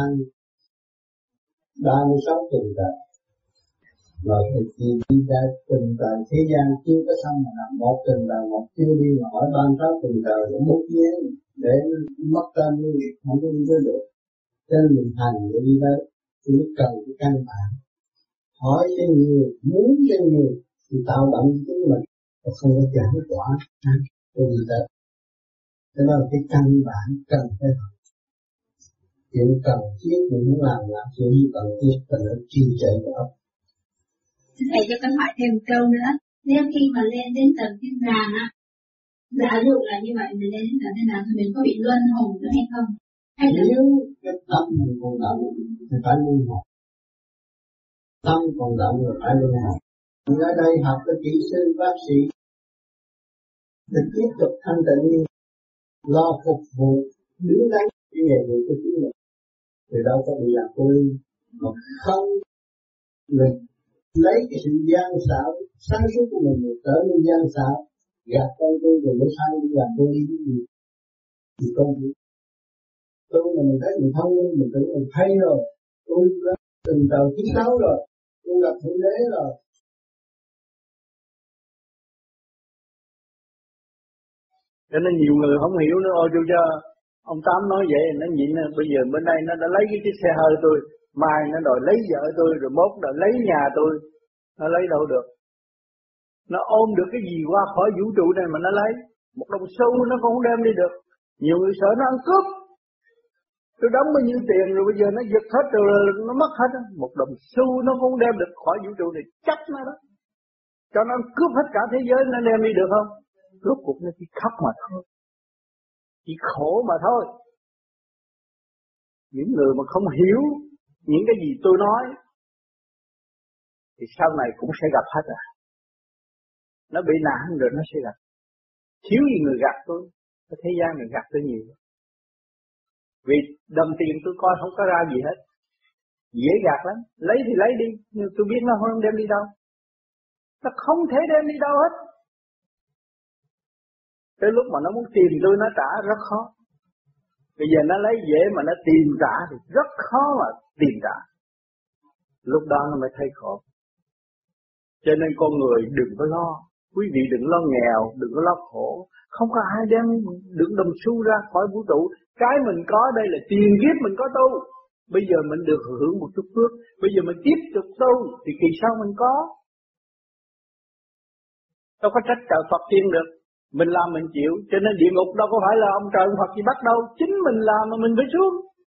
36 tầng trời. Rồi thì đi ra từng trời thế gian chưa có xong mà làm một tầng trời một chưa đi mà hỏi 36 tầng trời cũng mất nhé để mất tên không có đi tới được. Cho nên mình hành để đi tới thì mới cần cái căn bản. Hỏi cho nhiều, muốn cho nhiều thì tạo động chính mình và không có trả quả cho người ta. Cho nên cái căn bản cần phải học. Chuyện cần thiết mình muốn làm chuyện gì cần thiết cần nó trì trệ đó. Thầy cho con hỏi thêm một câu nữa. Nếu khi mà lên đến tầng thiên đàng á, giả dụ là như vậy, mình lên đến tầng thiên đàng thì mình có bị luân hồi nữa hay không? Hay là nếu cái tâm mình còn động thì phải luân hồi. Tâm còn động rồi phải luân hồi. Mình ở đây học cái kỹ sư bác sĩ để tiếp tục thanh tịnh lo phục vụ đứng đắn cái nghề nghiệp của chính mình thì đâu có bị làm cô ly mà không mình lấy cái sự gian xảo sáng suốt của mình trở nên gian xảo gạt con tôi rồi mới sang đi làm cô ly cái gì thì con tôi mà mình thấy mình thông minh mình tưởng mình hay rồi tôi đã từng đầu chiến đấu rồi tôi gặp thượng đế rồi. Cho nên nhiều người không hiểu nữa, ôi chú cho ông Tám nói vậy, nó nhịn, bây giờ bên đây nó đã lấy cái chiếc xe hơi tôi, mai nó đòi lấy vợ tôi, rồi mốt đòi lấy nhà tôi, nó lấy đâu được. Nó ôm được cái gì qua khỏi vũ trụ này mà nó lấy, một đồng xu nó cũng không đem đi được. Nhiều người sợ nó ăn cướp, tôi đóng bao nhiêu tiền rồi bây giờ nó giật hết rồi nó mất hết, một đồng xu nó cũng đem được khỏi vũ trụ này, chắc nó đó. Cho nó ăn cướp hết cả thế giới nó đem đi được không? Rốt cuộc nó chỉ khóc mà thôi, chỉ khổ mà thôi. Những người mà không hiểu những cái gì tôi nói thì sau này cũng sẽ gặp hết à. Nó bị nạn rồi nó sẽ gặp. Thiếu gì người gặp tôi, ở thế gian này gặp tôi nhiều. Vì đồng tiền tôi coi không có ra gì hết, dễ gạt lắm, lấy thì lấy đi, nhưng tôi biết nó không đem đi đâu. Nó không thể đem đi đâu hết. Tới lúc mà nó muốn tìm tôi nó trả rất khó. Bây giờ nó lấy dễ mà nó tìm trả thì rất khó mà tìm trả. Lúc đó nó mới thấy khổ. Cho nên con người đừng có lo. Quý vị đừng lo nghèo, đừng có lo khổ. Không có ai đem được đồng xu ra khỏi vũ trụ. Cái mình có đây là tiền kiếp mình có tu. Bây giờ mình được hưởng một chút phước. Bây giờ mình tiếp tục tu thì kỳ sau mình có. Đâu có trách trời Phật tiên được. Mình làm mình chịu, cho nên địa ngục đâu có phải là ông trời ông Phật gì bắt đâu, chính mình làm mà mình phải xuống.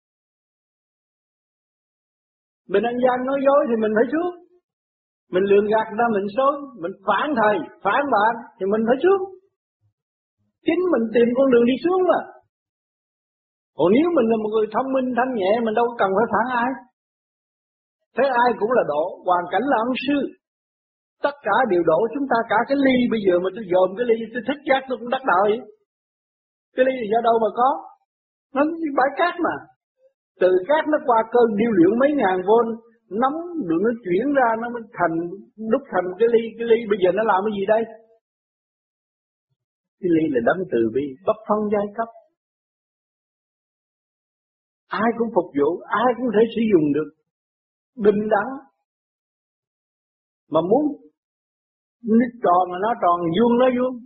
Mình ăn gian nói dối thì mình phải xuống. Mình lường gạt ra mình xuống, mình phản thầy, phản bạn thì mình phải xuống. Chính mình tìm con đường đi xuống mà. Còn nếu mình là một người thông minh thanh nhẹ, mình đâu cần phải phản ai. Thế ai cũng là độ, hoàn cảnh là ân sư. Tất cả đều đổ chúng ta, cả cái ly bây giờ mà tôi dòm cái ly, tôi thích giác tôi cũng đắc đạo vậy. Cái ly thì do đâu mà có? Nó bãi cát mà. Từ cát nó qua cơn điêu luyện mấy ngàn vôn, nóng rồi nó chuyển ra nó mới thành, đúc thành cái ly bây giờ nó làm cái gì đây? Cái ly là đấng từ bi, bất phân giai cấp. Ai cũng phục vụ, ai cũng thể sử dụng được. Bình đẳng. Mà muốn nó tròn mà nó tròn, vuông nó vuông,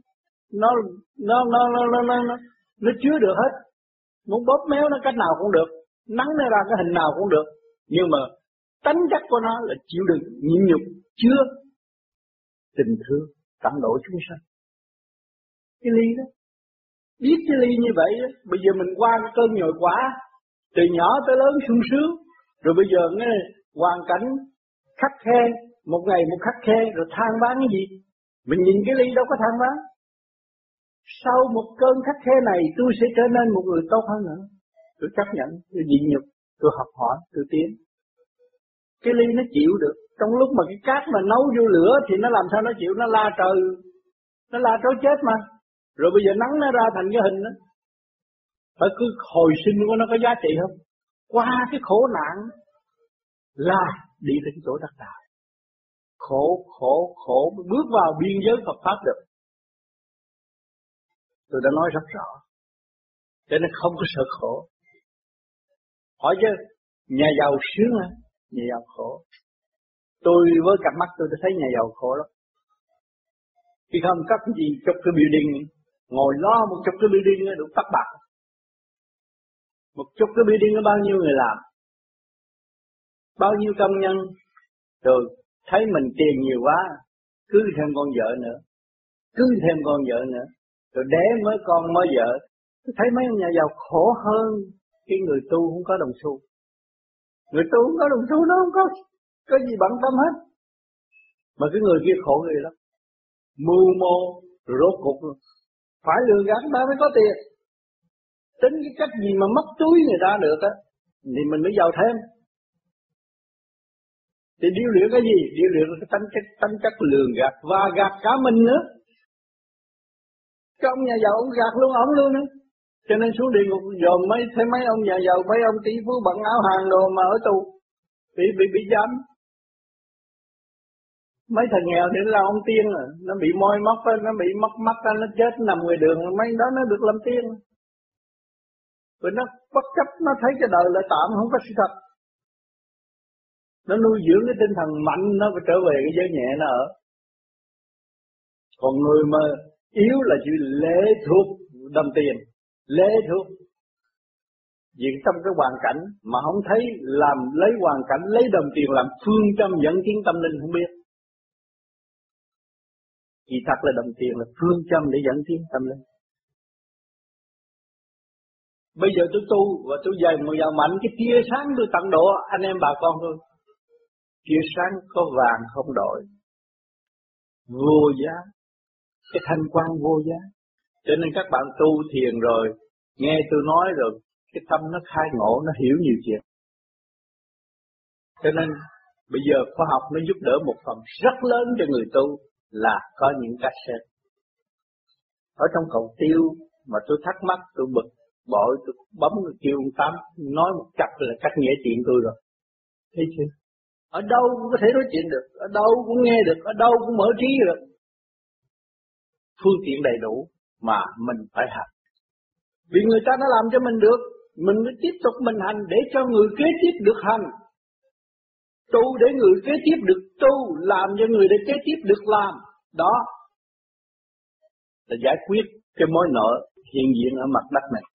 nó chứa được hết. Muốn bóp méo nó cách nào cũng được, nắng nó ra cái hình nào cũng được. Nhưng mà tánh chất của nó là chịu đựng, nhịn nhục, chứa tình thương, tận độ chúng sanh. Cái ly đó, biết cái ly như vậy đó, bây giờ mình qua cái cơn nhồi quả, từ nhỏ tới lớn sung sướng, rồi bây giờ nghe hoàn cảnh khắc khe. Một ngày một khắc khe rồi than bán cái gì? Mình nhìn cái ly đâu có than bán. Sau một cơn khắc khe này tôi sẽ trở nên một người tốt hơn nữa. Tôi chấp nhận, tôi nhịn nhục, tôi học hỏi, tôi tiến. Cái ly nó chịu được, Trong lúc mà cái cát mà nấu vô lửa thì nó làm sao nó chịu, nó la trời, nó la trối chết mà. Rồi bây giờ nắng nó ra thành cái hình đó. Phải cứ hồi sinh của nó có giá trị không? Qua cái khổ nạn là đi đến chỗ đắc đạo. Khổ bước vào biên giới Phật Pháp được. Tôi đã nói rất rõ. Cho nên không có sợ khổ. Hỏi chứ, nhà giàu sướng hả? Nhà giàu khổ. Tôi với cặp mắt tôi đã thấy nhà giàu khổ lắm. Khi không cấp gì chục cái building, ngồi lo một chục cái building đủ tắc bạc. Một chục cái building có bao nhiêu người làm? Bao nhiêu công nhân? Rồi thấy mình tiền nhiều quá, cứ thêm con vợ nữa, cứ thêm con vợ nữa, rồi đẻ mới con mới vợ. Tôi thấy mấy ông nhà giàu khổ hơn cái người tu không có đồng xu. Người tu không có đồng xu nó không có gì bận tâm hết. Mà cái người kia khổ người lắm. Mưu mô, rốt cuộc phải lừa gạt người ta mới có tiền. Tính cái cách gì mà mất túi người ta được á, thì mình mới giàu thêm. Thì điêu luyện cái gì? Điêu luyện cái tánh chất lường gạt và gạt cả mình nữa. Cái ông nhà giàu ông gạt luôn ổng luôn nữa. Cho nên xuống địa ngục dòm thấy mấy ông nhà giàu, mấy ông tỷ phú bận áo hàng đồ mà ở tù, bị giam. Mấy thằng nghèo thì là ông tiên à, nó bị moi móc, nó bị mất mắt, nó chết nằm ngoài đường, mấy đó nó được làm tiên. Rồi nó bất chấp, nó thấy cái đời là tạm, không có sự thật. Nó nuôi dưỡng cái tinh thần mạnh, nó phải trở về cái giới nhẹ nó ở. Còn người mà yếu là chỉ lệ thuộc đồng tiền, lệ thuộc. Vì trong cái hoàn cảnh mà không thấy làm lấy hoàn cảnh, lấy đồng tiền làm phương châm dẫn tiến tâm linh không biết. Vì thật là đồng tiền là phương châm để dẫn tiến tâm linh. Bây giờ tôi tu và tôi dày một dạo mạnh, cái tia sáng tôi tận độ anh em bà con tôi. Tia sáng có vàng không đổi, vô giá, cái thanh quan vô giá. Cho nên các bạn tu thiền rồi, nghe tôi nói rồi, cái tâm nó khai ngộ, nó hiểu nhiều chuyện. Cho nên bây giờ khoa học nó giúp đỡ một phần rất lớn cho người tu là có những cassette. Ở trong cầu tiêu mà tôi thắc mắc, tôi bực bội, tôi bấm kêu ông Tám nói một cách là cách nghĩa chuyện tôi rồi. Thấy chưa? Ở đâu cũng có thể nói chuyện được, ở đâu cũng nghe được, ở đâu cũng mở trí được. Phương tiện đầy đủ mà mình phải hành. Vì người ta đã làm cho mình được, mình mới tiếp tục mình hành để cho người kế tiếp được hành. Tu để người kế tiếp được tu, làm cho người để kế tiếp được làm. Đó là giải quyết cái mối nợ hiện diện ở mặt đất này.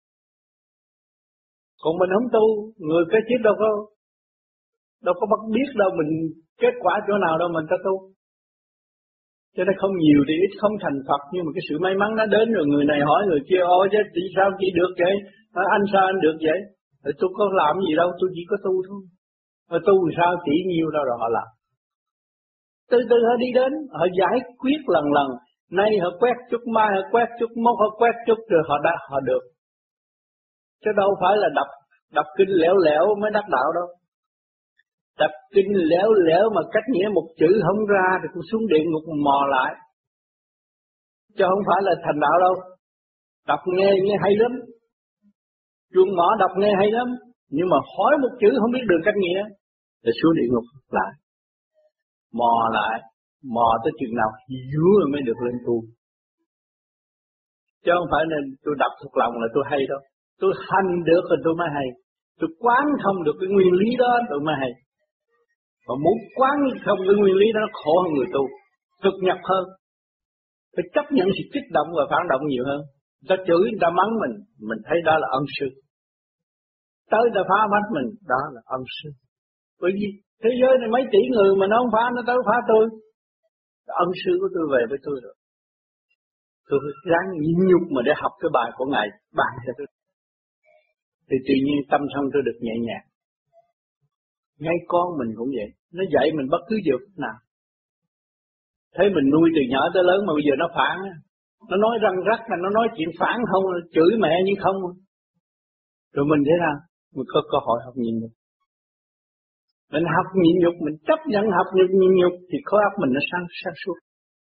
Còn mình không tu, người kế tiếp đâu có bắt biết đâu mình kết quả chỗ nào đâu mình ta tu. Cho nên không nhiều thì ít, không thành Phật, nhưng mà cái sự may mắn nó đến rồi người này hỏi người kia, ôi chứ sao chị được vậy? Anh sao anh được vậy? Rồi tôi có làm gì đâu, tôi chỉ có tu thôi. Rồi tu sao chỉ nhiêu đâu rồi họ làm. Từ từ họ đi đến, họ giải quyết lần lần. Nay họ quét chút, mai họ quét chút, mốt họ quét chút, rồi họ được. Chứ đâu phải là đọc kinh lẻo lẻo mới đắc đạo đâu. Đọc kinh lẻo lẻo mà cách nghĩa một chữ không ra thì cũng xuống địa ngục mò lại. Chứ không phải là thành đạo đâu. Đọc nghe hay lắm. Chuông mỏ đọc nghe hay lắm. Nhưng mà hỏi một chữ không biết đường cách nghĩa thì xuống địa ngục lại. Mò lại, mò tới chừng nào hiểu rồi mới được lên tu. Chứ không phải nên tôi đọc thuộc lòng là tôi hay đâu. Tôi hành được rồi tôi mới hay. Tôi quán thông được cái nguyên lý đó tôi mới hay. Mà muốn quán thông cái nguyên lý đó nó khổ hơn người tu, cực nhập hơn. Phải chấp nhận sự kích động và phản động nhiều hơn. Người ta chửi, người ta mắng mình thấy đó là ân sư. Tới người ta phá mắt mình, đó là ân sư. Bởi vì thế giới này mấy tỷ người mà nó không phá, nó tới phá tôi. Ân sư của tôi về với tôi rồi. Tôi ráng nhục mà để học cái bài của Ngài bàn cho tôi. Thì tự nhiên tâm thân tôi được nhẹ nhàng. Ngay con mình cũng vậy, nó dạy mình bất cứ điều nào. Thấy mình nuôi từ nhỏ tới lớn mà bây giờ nó phản, nó nói răng rắc, nó nói chuyện phản không, chửi mẹ nhưng không. Rồi mình thế nào? Mình có cơ hội học nhìn được. Mình học nhịn nhục, mình chấp nhận học nhịn nhục thì khối óc mình nó sáng suốt.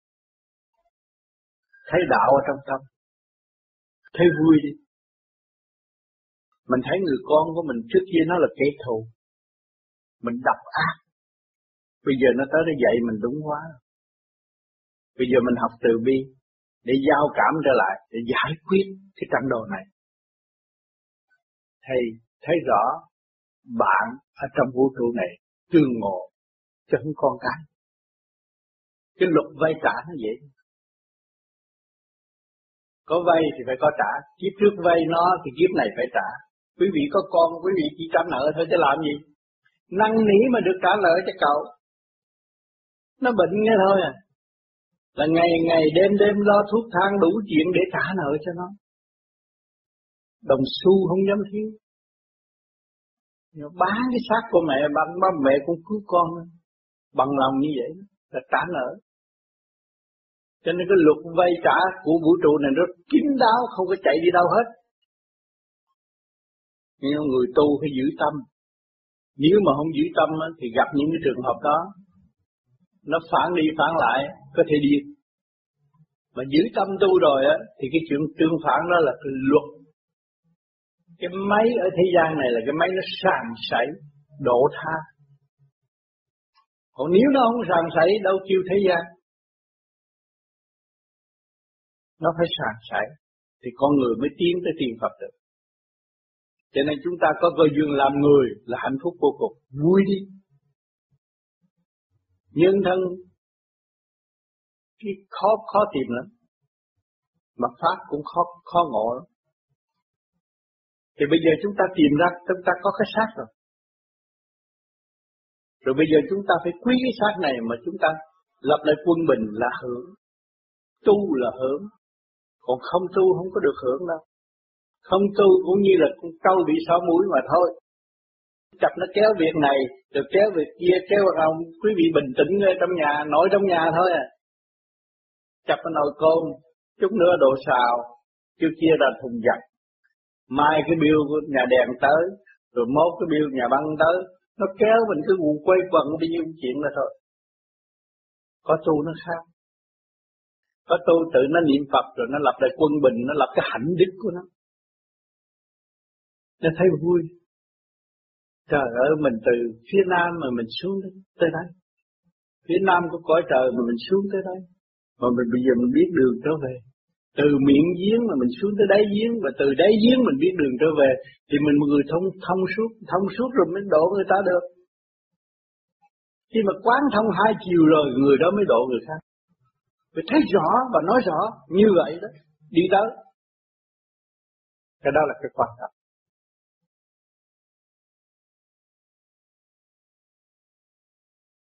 Thấy đạo ở trong tâm, thấy vui đi. Mình thấy người con của mình trước kia nó là kẻ thù, mình độc ác. Bây giờ nó tới nó dạy mình đúng quá. Bây giờ mình học từ bi để giao cảm trở lại, để giải quyết cái trận đồ này. Thầy thấy rõ bạn ở trong vũ trụ này tương ngộ chứ không con cái. Cái luật vay trả nó vậy. Có vay thì phải có trả, kiếp trước vay nó thì kiếp này phải trả. Quý vị có con, quý vị chỉ trả nợ thôi chứ làm gì? Năn nỉ mà được trả nợ cho cậu. Nó bệnh nghe thôi à. Là ngày đêm lo thuốc thang đủ chuyện để trả nợ cho nó. Đồng xu không dám thiếu. Bán cái xác của mẹ, bằng mẹ cũng cứu con. Bằng lòng như vậy là trả nợ. Cho nên cái luật vay trả của vũ trụ này rất kín đáo, không có chạy đi đâu hết. Nhưng người tu phải giữ tâm. Nếu mà không giữ tâm thì gặp những cái trường hợp đó, nó phản đi phản lại, có thể điên. Mà giữ tâm tu rồi thì cái chuyện tương phản đó là cái luật. Cái máy ở thế gian này là cái máy nó sàn sảy, độ tha. Còn nếu nó không sàn sảy, đâu kêu thế gian. Nó phải sàn sảy, thì con người mới tiến tới tiền Phật được. Cho nên chúng ta có cơ duyên làm người là hạnh phúc vô cùng, vui đi. Nhân thân cái khó tìm lắm, mà pháp cũng khó ngộ lắm. Thì bây giờ chúng ta tìm ra chúng ta có cái xác rồi. Rồi bây giờ chúng ta phải quý cái xác này mà chúng ta lập lại quân bình là hưởng. Tu là hưởng. Còn không tu không có được hưởng đâu. Không tu cũng như là con trâu bị sỏ mũi mà thôi. Chập nó kéo việc này, rồi kéo việc kia, kéo ông quý vị bình tĩnh ở trong nhà, nội trong nhà thôi à. Chập cái nồi cơm, chút nữa đồ xào, chưa chia ra thùng giặt. Mai cái bill của nhà đèn tới, rồi mốt cái bill nhà băng tới, nó kéo mình cứ quay quần bao nhiêu chuyện là thôi. Có tu nó khác. Có tu tự nó niệm Phật rồi nó lập lại quân bình, nó lập cái hạnh đức của nó. Nó thấy vui. Trời ơi, mình từ phía Nam mà mình xuống tới đây. Phía Nam của cõi trời mà mình xuống tới đây. Mà bây giờ mình biết đường trở về. Từ miệng giếng mà mình xuống tới đáy giếng, và từ đáy giếng mình biết đường trở về, thì mình một người thông suốt rồi mới độ người ta được. Khi mà quán thông hai chiều rồi, người đó mới độ người khác. Phải thấy rõ và nói rõ như vậy đó, đi tới. Cái đó là cái quan trọng.